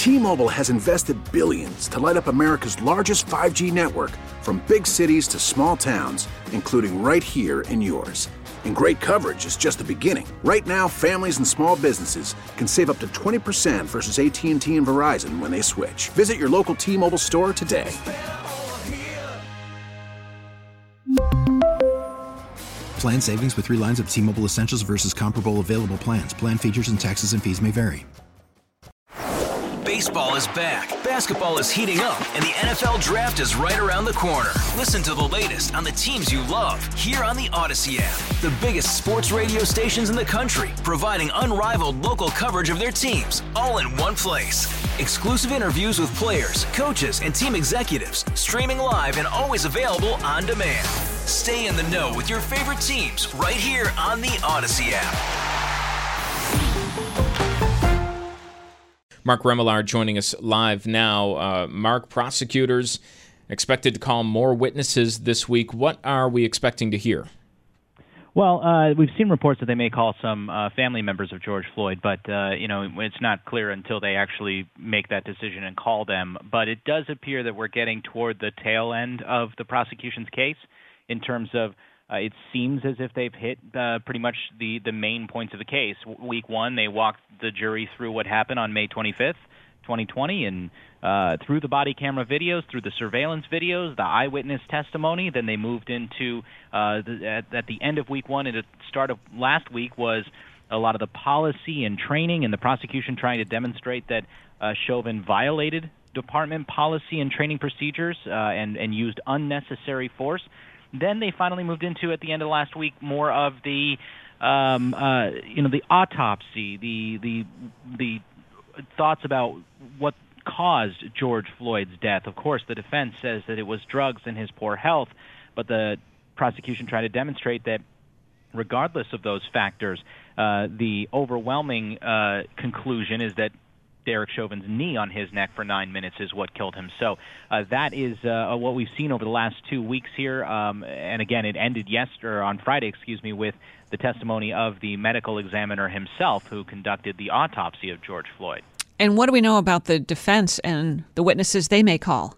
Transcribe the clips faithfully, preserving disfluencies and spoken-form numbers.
T-Mobile has invested billions to light up America's largest five G network, from big cities to small towns, including right here in yours. And great coverage is just the beginning. Right now, families and small businesses can save up to twenty percent versus A T and T and Verizon when they switch. Visit your local T-Mobile store today. Plan savings with three lines of T-Mobile Essentials versus comparable available plans. Plan features and taxes and fees may vary. Baseball is back, basketball is heating up, and the N F L Draft is right around the corner. Listen to the latest on the teams you love here on the Odyssey app. The biggest sports radio stations in the country, providing unrivaled local coverage of their teams, all in one place. Exclusive interviews with players, coaches, and team executives, streaming live and always available on demand. Stay in the know with your favorite teams right here on the Odyssey app. Mark Remillard joining us live now. Uh, Mark, prosecutors expected to call more witnesses this week. What are we expecting to hear? Well, uh, we've seen reports that they may call some uh, family members of George Floyd, but uh, you know, it's not clear until they actually make that decision and call them. But it does appear that we're getting toward the tail end of the prosecution's case in terms of Uh, it seems as if they've hit uh, pretty much the, the main points of the case. Week one, they walked the jury through what happened on May twenty-fifth, twenty twenty, and uh, through the body camera videos, through the surveillance videos, the eyewitness testimony. Then they moved into, uh, the, at, at the end of week one and at the start of last week was a lot of the policy and training and the prosecution trying to demonstrate that uh, Chauvin violated department policy and training procedures uh, and, and used unnecessary force. Then they finally moved into, at the end of last week, more of the, um, uh, you know, the autopsy, the the the thoughts about what caused George Floyd's death. Of course, the defense says that it was drugs and his poor health, but the prosecution tried to demonstrate that regardless of those factors, uh, the overwhelming uh, conclusion is that Derek Chauvin's knee on his neck for nine minutes is what killed him. So uh, that is uh, what we've seen over the last two weeks here. Um, and again, it ended yesterday, or on Friday, excuse me, with the testimony of the medical examiner himself who conducted the autopsy of George Floyd. And what do we know about the defense and the witnesses they may call?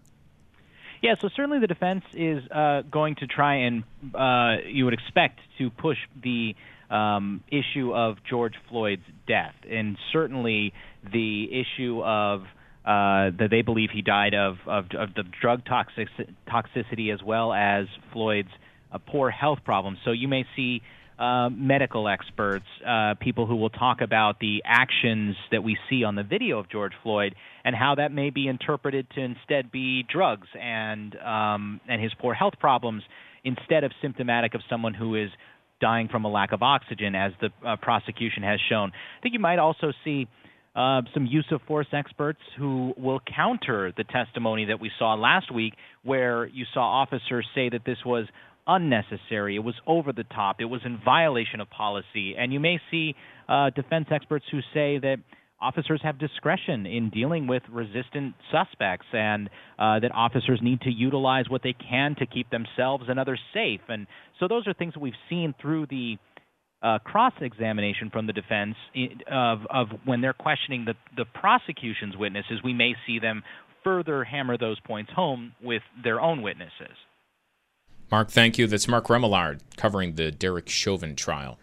Yeah, so certainly the defense is uh, going to try and, uh, you would expect, to push the um, issue of George Floyd's death. And certainly the issue of uh, that they believe he died of, of, of the drug toxic, toxicity as well as Floyd's uh, poor health problems. So you may see uh, medical experts, uh, people who will talk about the actions that we see on the video of George Floyd and how that may be interpreted to instead be drugs and um, and his poor health problems instead of symptomatic of someone who is dying from a lack of oxygen, as the uh, prosecution has shown. I think you might also see Uh, some use of force experts who will counter the testimony that we saw last week, where you saw officers say that this was unnecessary, it was over the top, it was in violation of policy. And you may see uh, defense experts who say that officers have discretion in dealing with resistant suspects and uh, that officers need to utilize what they can to keep themselves and others safe. And so those are things that we've seen through the Uh, cross-examination from the defense of, of when they're questioning the, the prosecution's witnesses. We may see them further hammer those points home with their own witnesses. Mark, thank you. That's Mark Remillard covering the Derek Chauvin trial.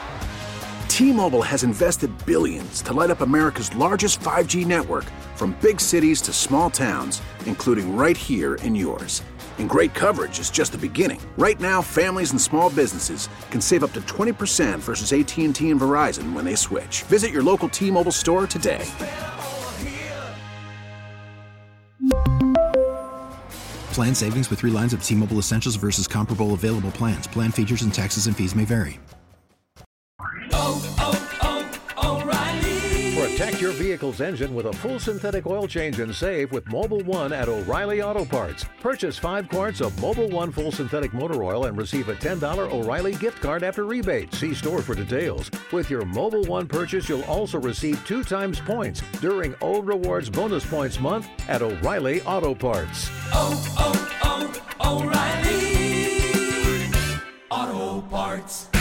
T-Mobile has invested billions to light up America's largest five G network, from big cities to small towns, including right here in yours. And great coverage is just the beginning. Right now, families and small businesses can save up to twenty percent versus A T and T and Verizon when they switch. Visit your local T-Mobile store today. Plan savings with three lines of T-Mobile Essentials versus comparable available plans. Plan features and taxes and fees may vary. Oh, oh, oh, O'Reilly. Protect your vehicle's engine with a full synthetic oil change and save with Mobil one at O'Reilly Auto Parts. Purchase five quarts of Mobil one full synthetic motor oil and receive a ten dollars O'Reilly gift card after rebate. See store for details. With your Mobil one purchase, you'll also receive two times points during O Rewards Bonus Points Month at O'Reilly Auto Parts. Oh, oh, oh, O'Reilly Auto Parts.